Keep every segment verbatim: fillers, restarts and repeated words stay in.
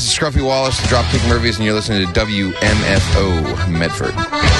This is Scruffy Wallace, the Dropkick Murphys, and you're listening to W M F O Medford.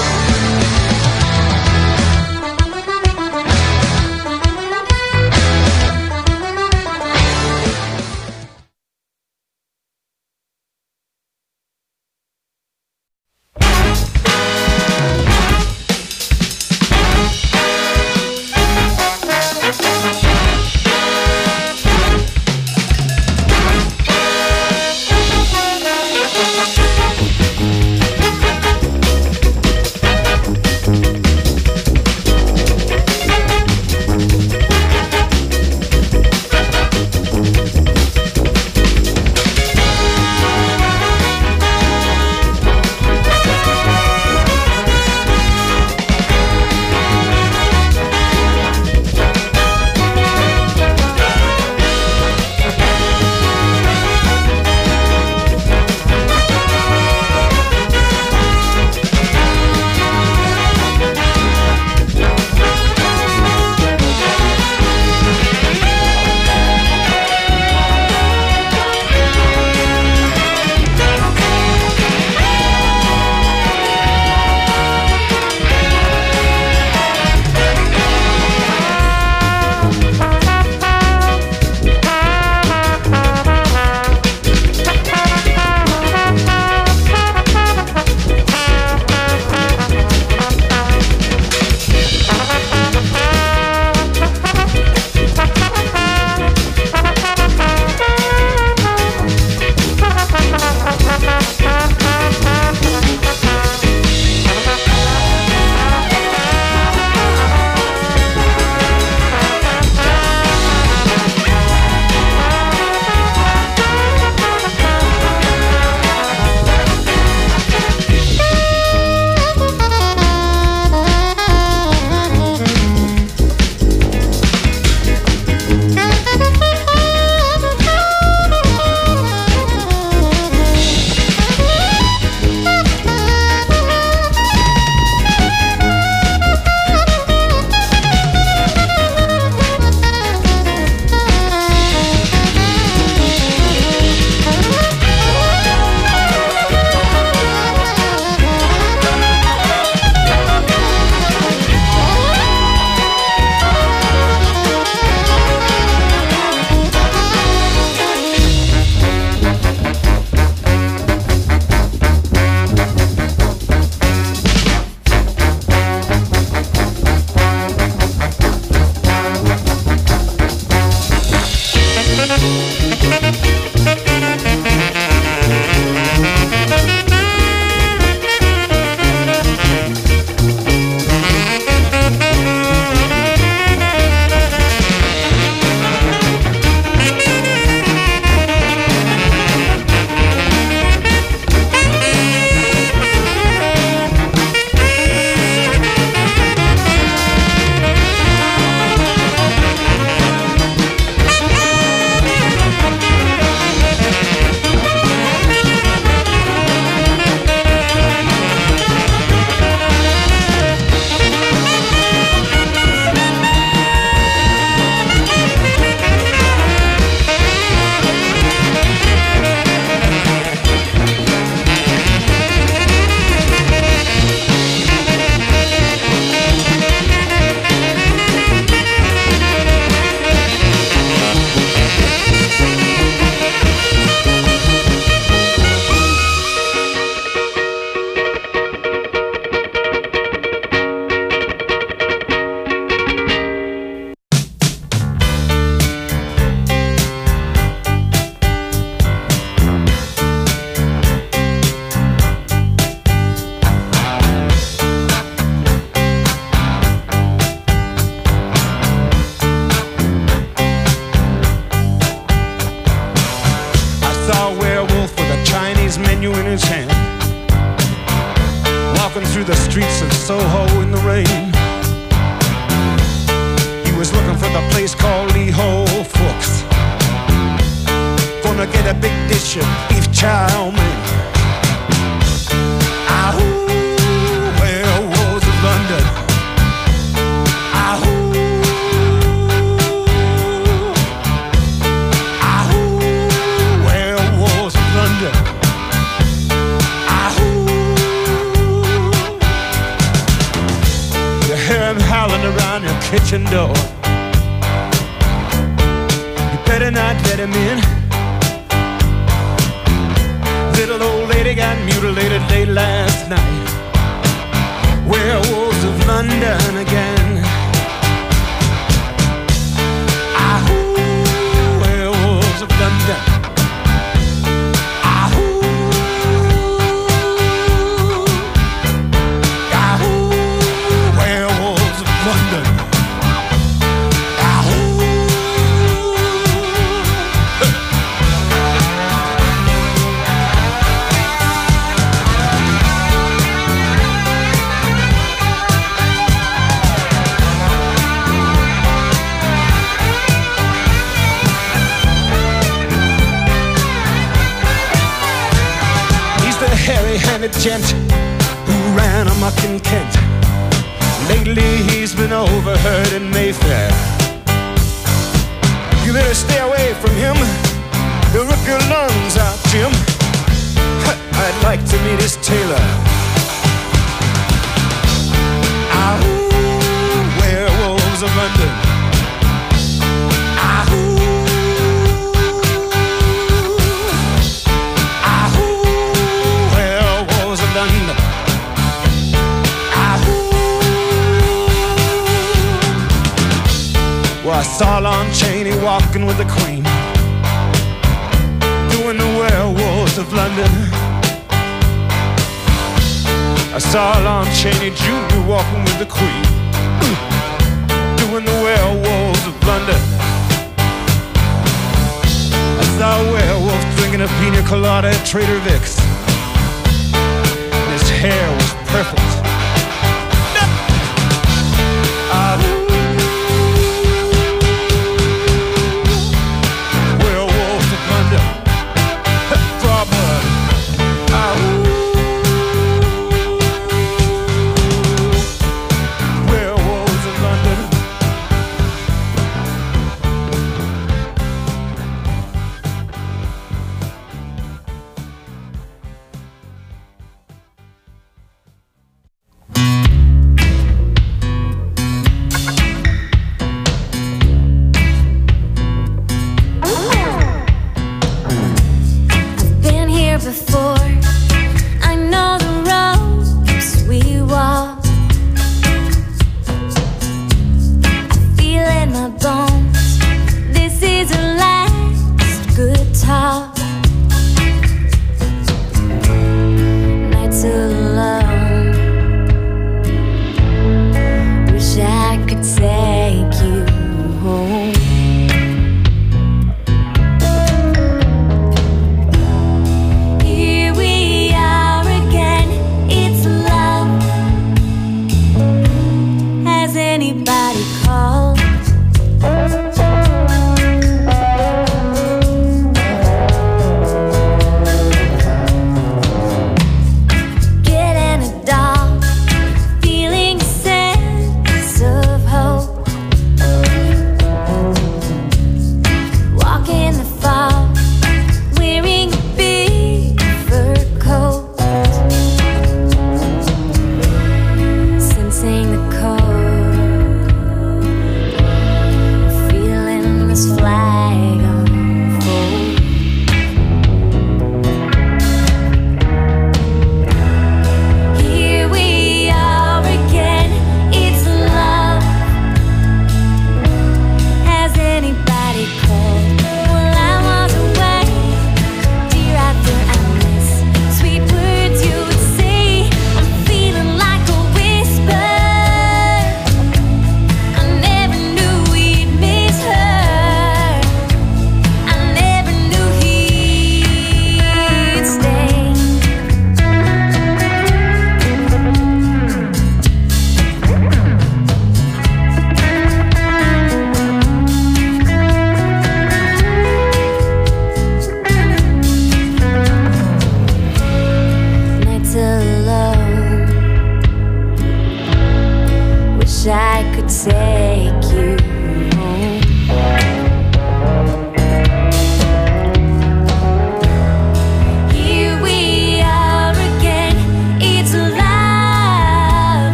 the streets of Soho in the rain. He was looking for the place called Lee Ho Fooks. Gonna get a big dish of beef chow mein. Ahoo, werewolves of London. Ahoo, ahoo, werewolves of London. kitchen door. You better not let him in. Little old lady got mutilated late last night. Werewolves of London again. Ahoo, werewolves of London. Ahoo, ahoo, werewolves of London. Hairy-handed gent who ran amok in Kent. Lately he's been overheard in Mayfair. You better stay away from him. He'll rip your lungs out, Jim. I'd like to meet his tailor. Ahoo, werewolves of London. Ahoo. Well, I saw Lon Chaney walking with the Queen, doing the werewolves of London. I saw Lon Chaney Junior walking with the Queen, doing the werewolves of London. I saw a werewolf drinking a pina colada at Trader Vic's. His hair was perfect. Uh,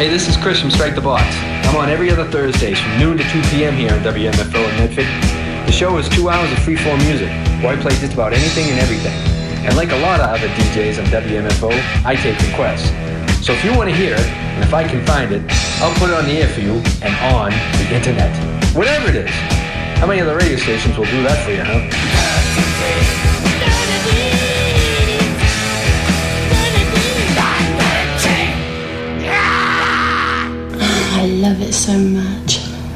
Hey, this is Chris from Strike the Box. I'm on every other Thursdays from noon to two p.m. here on W M F O in Medford. The show is two hours of free-form music, where I play just about anything and everything. And like a lot of other D Js on W M F O, I take requests. So if you want to hear it, and if I can find it, I'll put it on the air for you and on the internet. Whatever it is. How many other radio stations will do that for you, huh? I love it so much.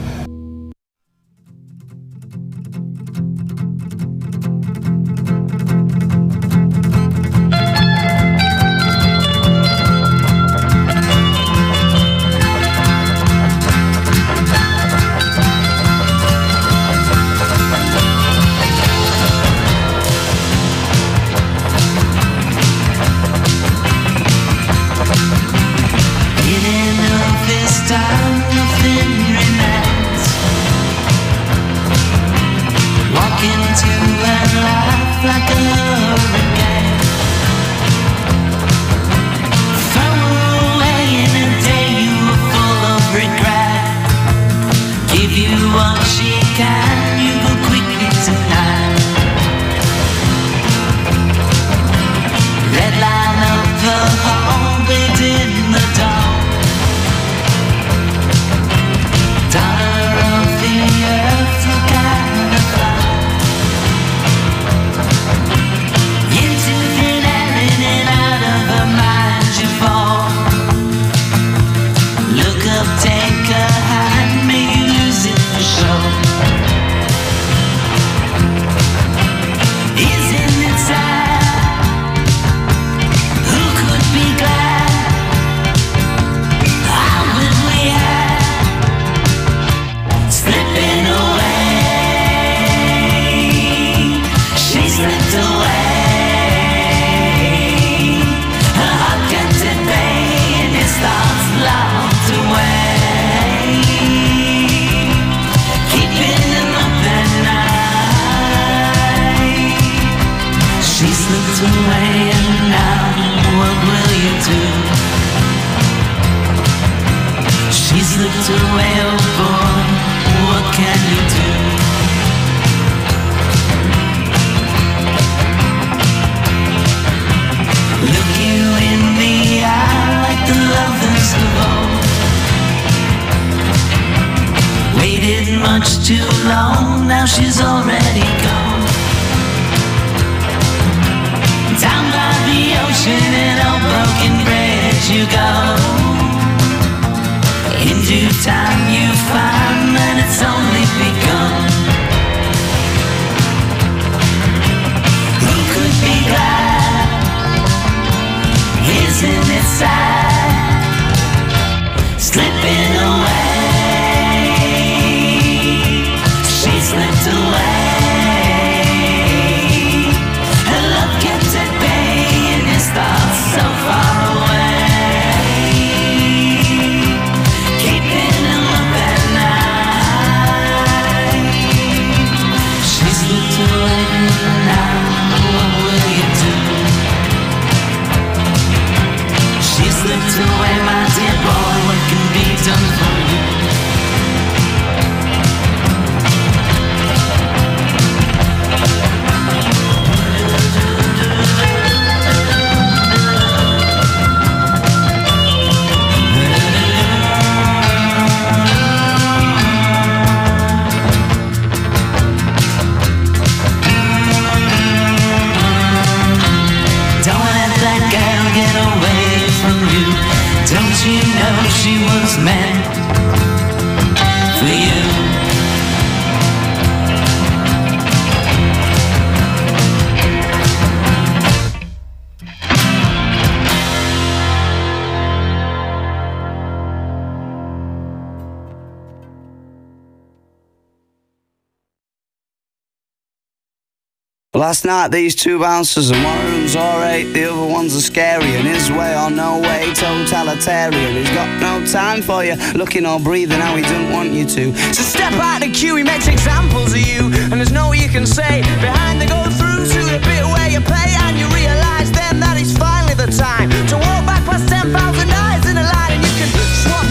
Last night these two bouncers, and one of them's alright, the other one's a scary, and his way or no way, totalitarian. He's got no time for you, looking or breathing how he doesn't want you to. So step out the queue, he makes examples of you, and there's no you can say. Behind the go through to the bit where you pay, and you realise then that it's finally the time to walk back past ten thousand eyes in a line, and you can swap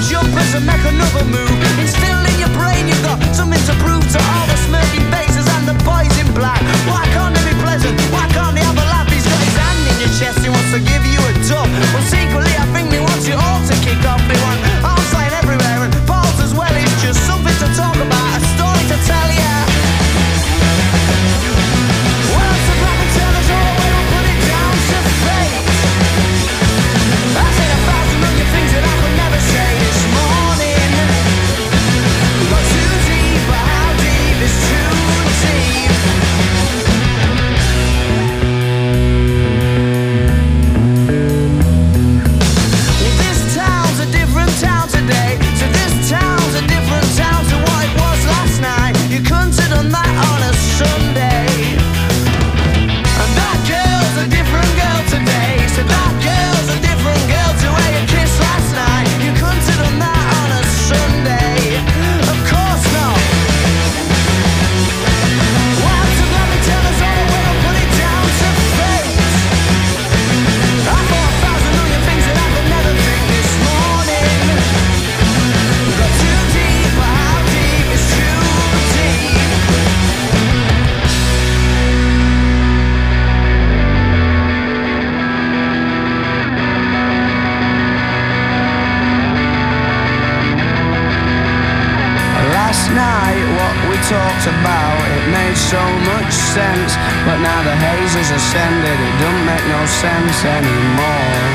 ascended, it don't make no sense anymore.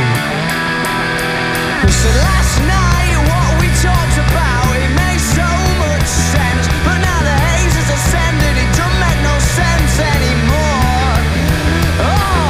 So last night what we talked about, it made so much sense, but now the haze has ascended, it don't make no sense anymore. Oh.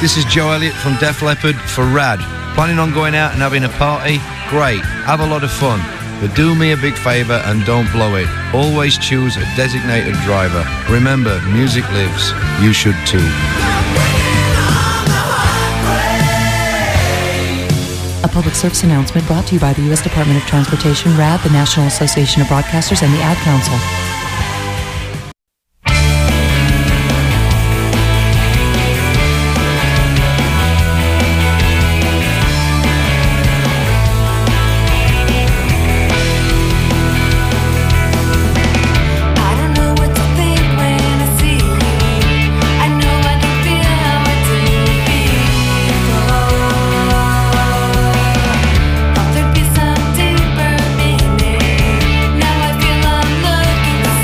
This is Joe Elliott from Def Leppard for Rad. Planning on going out and having a party? Great, have a lot of fun. But do me a big favour and don't blow it. Always choose a designated driver. Remember, music lives. You should too. A public service announcement brought to you by the U S Department of Transportation, R A D, the National Association of Broadcasters, and the Ad Council. There'd be some deeper meaning. Now I feel I'm looking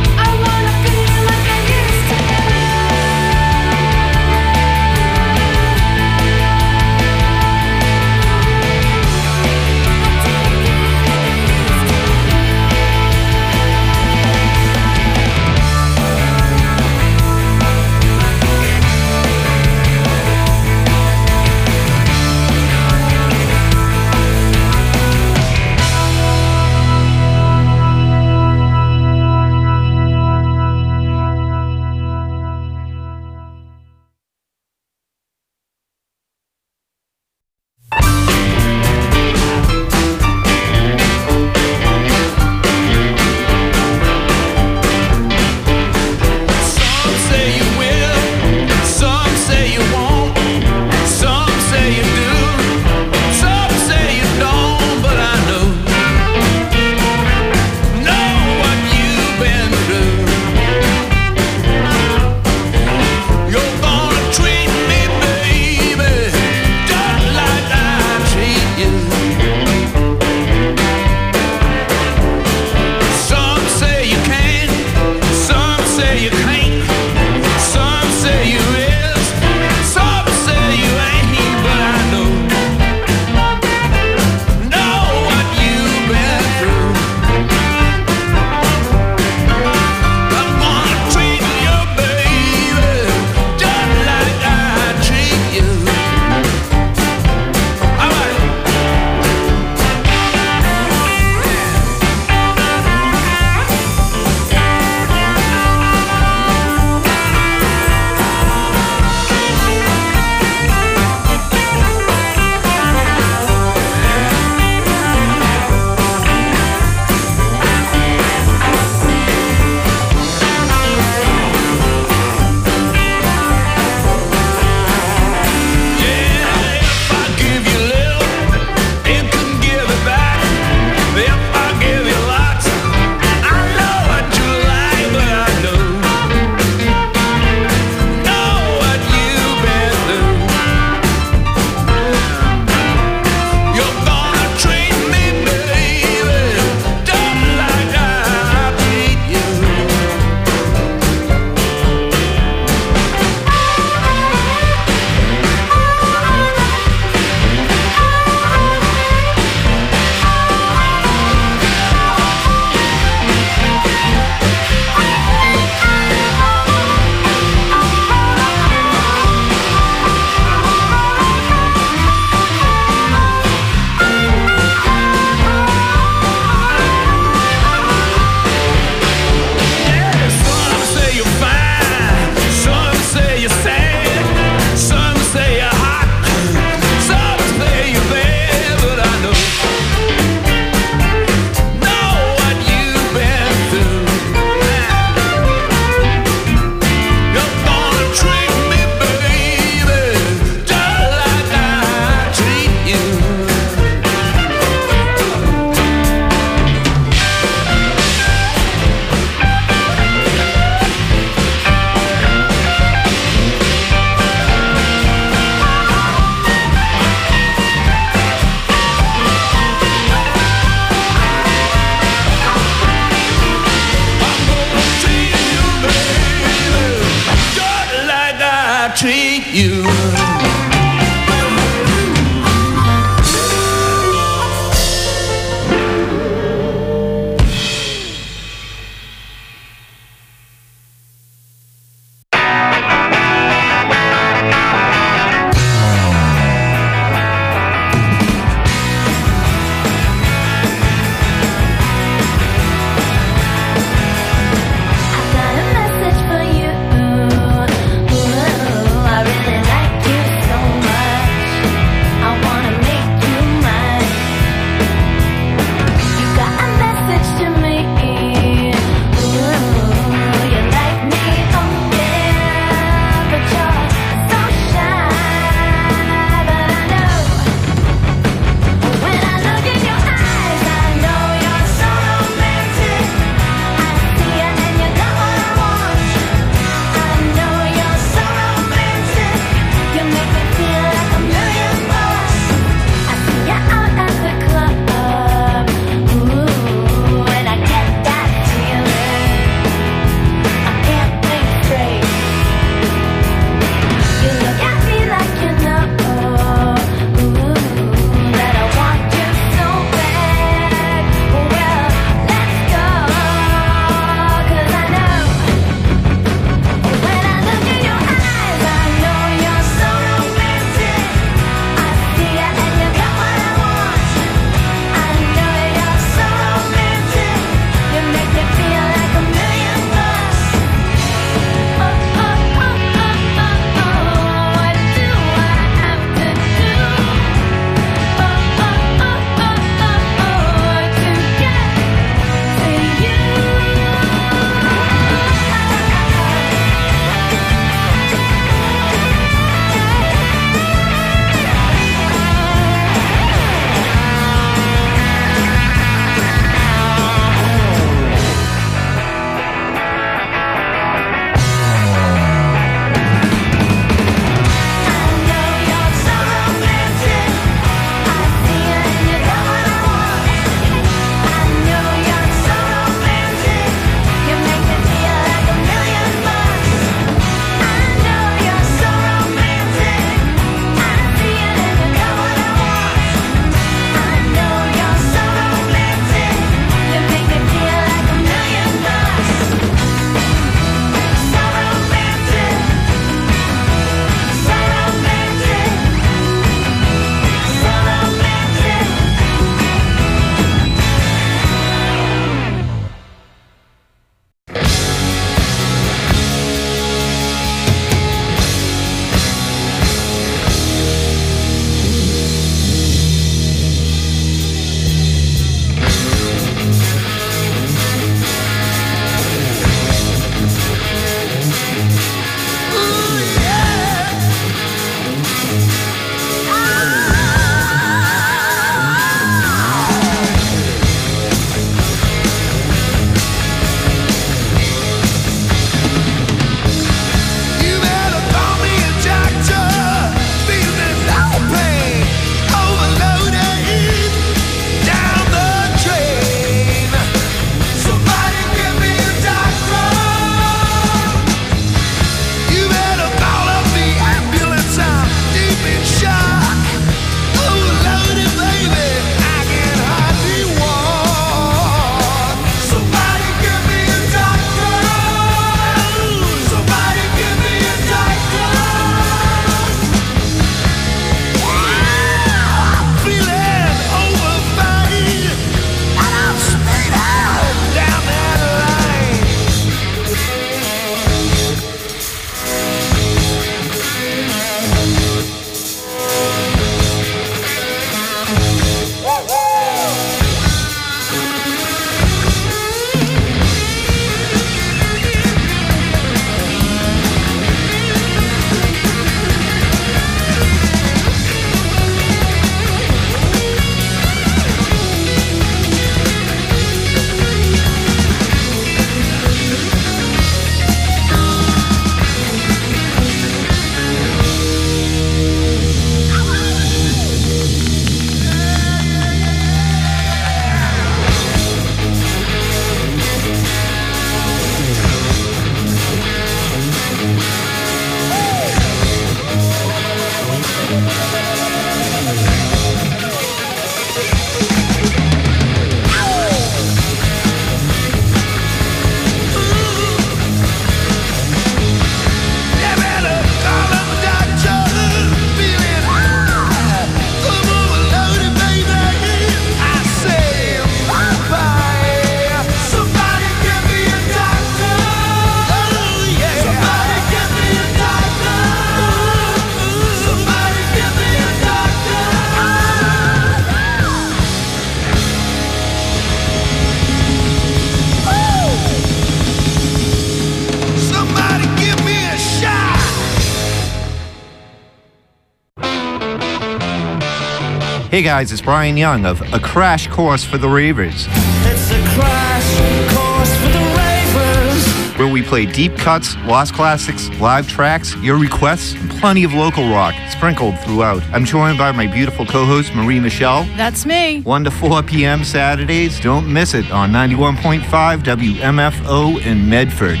Hey guys, it's Brian Young of A Crash Course for the Ravers. It's a crash course for the Ravers. Where we play deep cuts, lost classics, live tracks, your requests, and plenty of local rock sprinkled throughout. I'm joined by my beautiful co-host, Marie Michelle. That's me. one to four p.m. Saturdays. Don't miss it on ninety-one point five W M F O in Medford.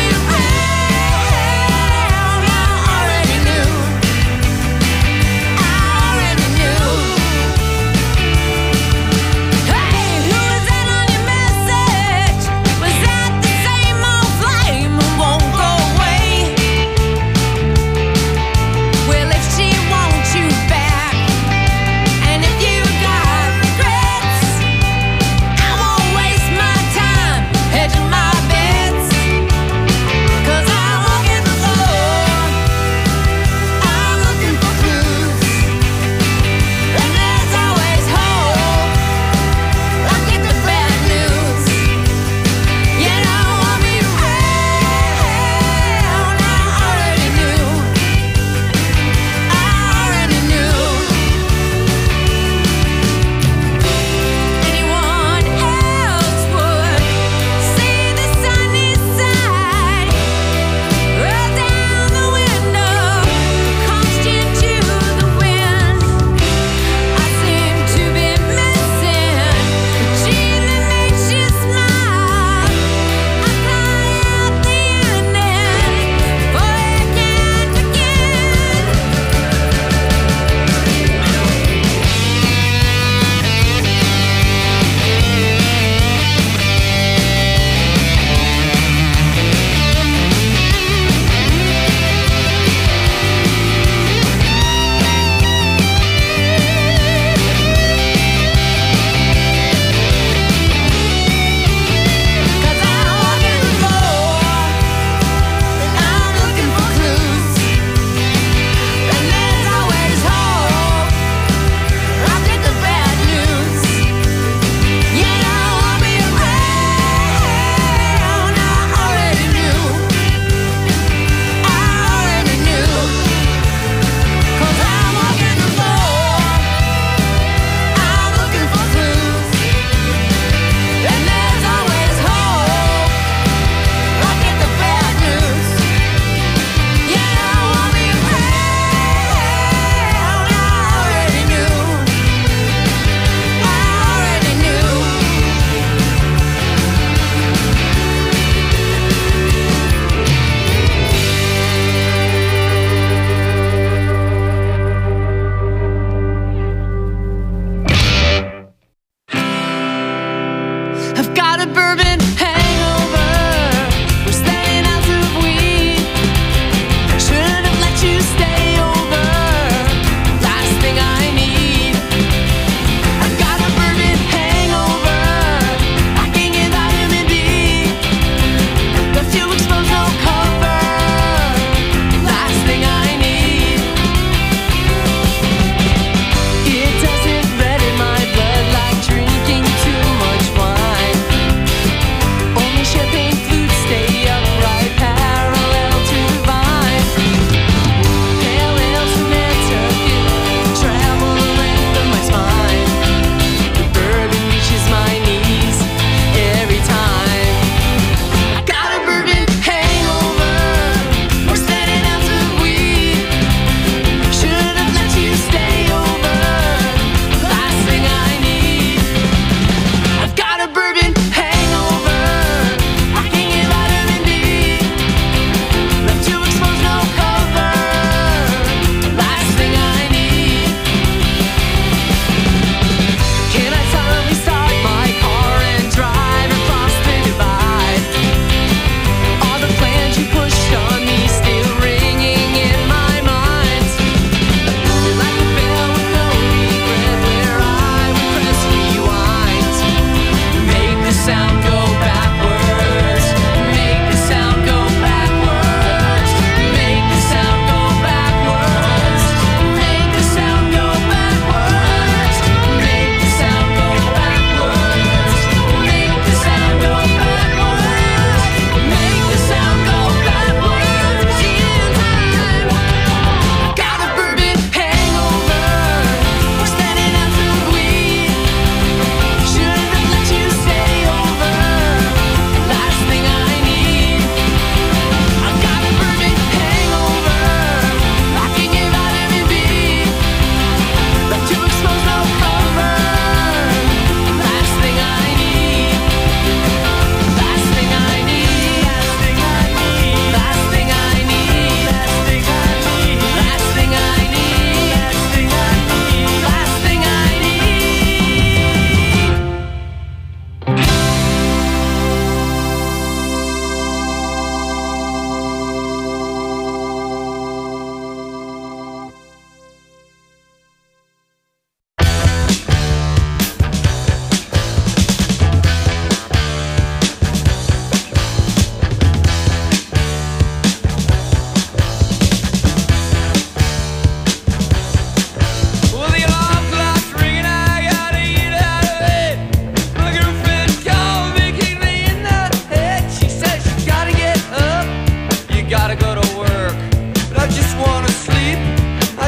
I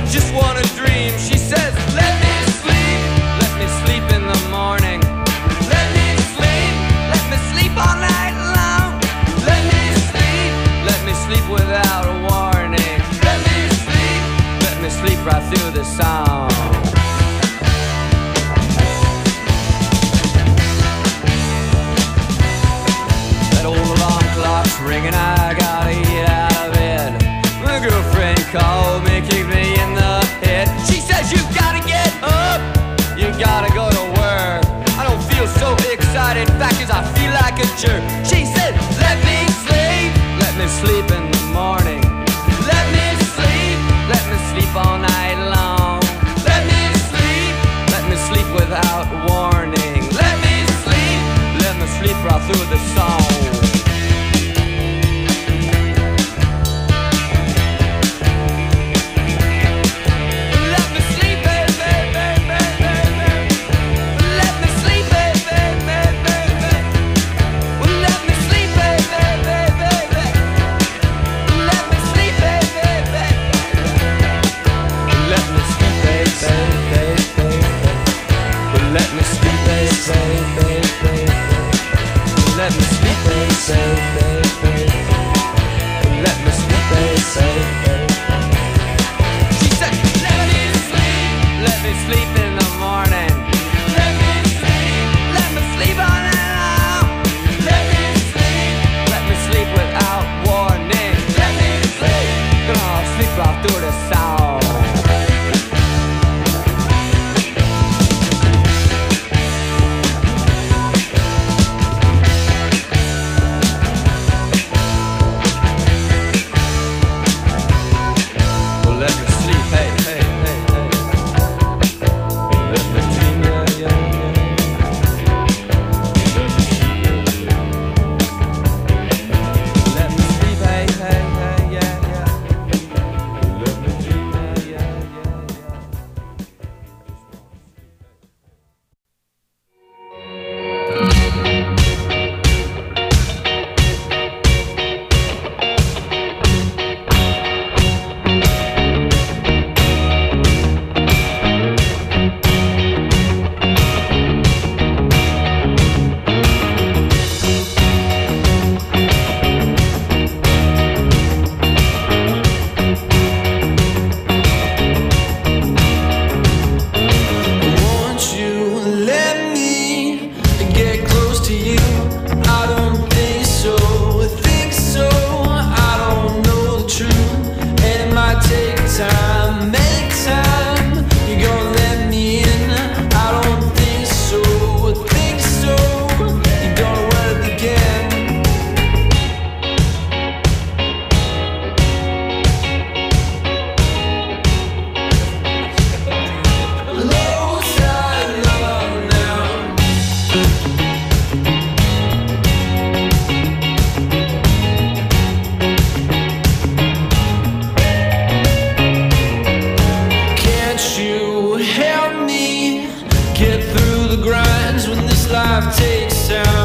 just wanna dream. She says, let me sleep, let me sleep in the morning. Let me sleep, let me sleep all night long. Let me sleep, let me sleep without a warning. Let me sleep, let me sleep right through the song. That old alarm clock's ringing, I gotta get out of bed. My girlfriend called me, kicked me in the head. She says, you gotta get up, you gotta go to work. I don't feel so excited, in fact is I feel like a jerk. She said, let me sleep, let me sleep in the morning. Let me sleep, let me sleep all night long. Let me sleep, let me sleep without warning. Let me sleep, let me sleep right through the song. Let me sleep, baby, baby. Let me sleep, baby, baby. She said, let me sleep, let me sleep in the morning. Let me sleep, let me sleep all night long. Let me sleep, let me sleep without warning. Let me sleep, gonna sleep right through the song. Get through the grinds when this life takes time.